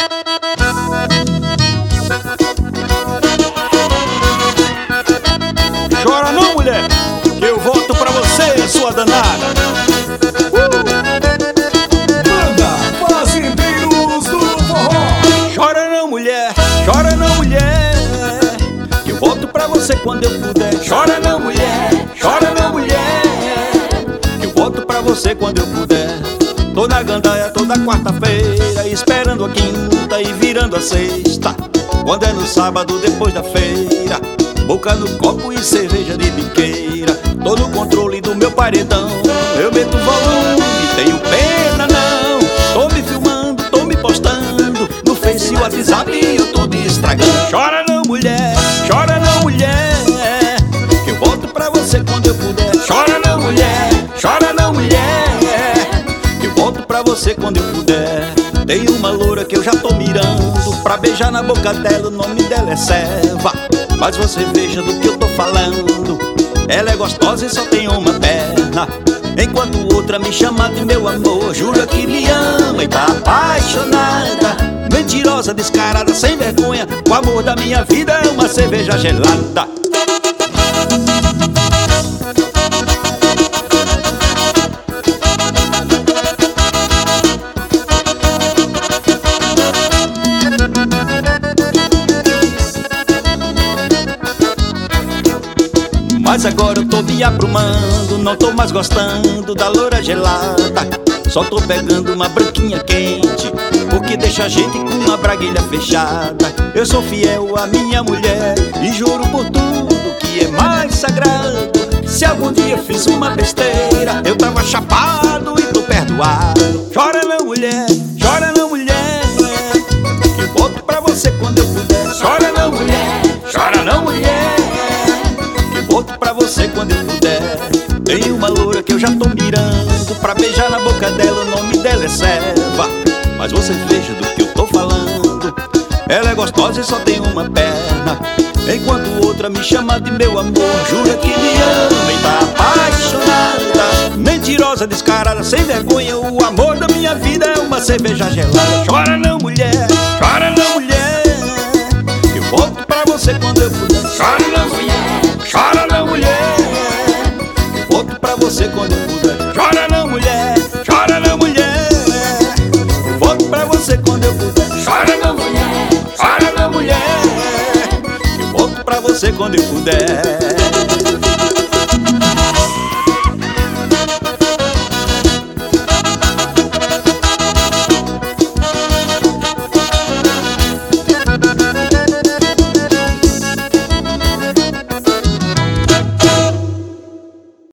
Chora não, mulher, que eu volto pra você, sua danada. Banda Fazendeiros do Forró. Chora não, mulher, que eu volto pra você quando eu puder. Chora não, mulher, que eu volto pra você quando eu puder. Tô na gandaia toda quarta-feira, esperando a quinta e virando a sexta. Quando é no sábado depois da feira, boca no copo e cerveja de biqueira. Tô no controle do meu paredão, eu meto volume, tenho pena não. Tô me filmando, tô me postando no Face e WhatsApp e YouTube estragando. Chora não, mulher, que eu volto pra você quando eu puder. Chora não, mulher, que eu volto pra você quando eu puder. Tem uma loura que eu já tô mirando, pra beijar na boca dela, o nome dela é Seva. Mas você veja do que eu tô falando, ela é gostosa e só tem uma perna, enquanto outra me chama de meu amor. Jura que me ama e tá apaixonada, mentirosa, descarada, sem vergonha. O amor da minha vida é uma cerveja gelada. Mas agora eu tô me aprumando, não tô mais gostando da loura gelada. Só tô pegando uma branquinha quente, porque deixa a gente com uma braguilha fechada. Eu sou fiel à minha mulher e juro por tudo que é mais sagrado. Se algum dia fiz uma besteira, eu tava chapado e tô perdoado. Chora não, mulher, que eu volto pra você quando eu puder. Chora não, mulher, volto pra você quando eu puder. Tem uma loura que eu já tô mirando, pra beijar na boca dela, o nome dela é Seva. Mas você veja do que eu tô falando, ela é gostosa e só tem uma perna, enquanto outra me chama de meu amor. Jura que me ama e tá apaixonada, mentirosa, descarada, sem vergonha. O amor da minha vida é uma cerveja gelada. Chora não, mulher, eu volto pra você quando eu puder. Chora não, mulher, eu volto pra você quando eu puder. Chora não, mulher, eu volto pra você quando eu puder. Chora não, mulher, eu volto pra você quando eu puder.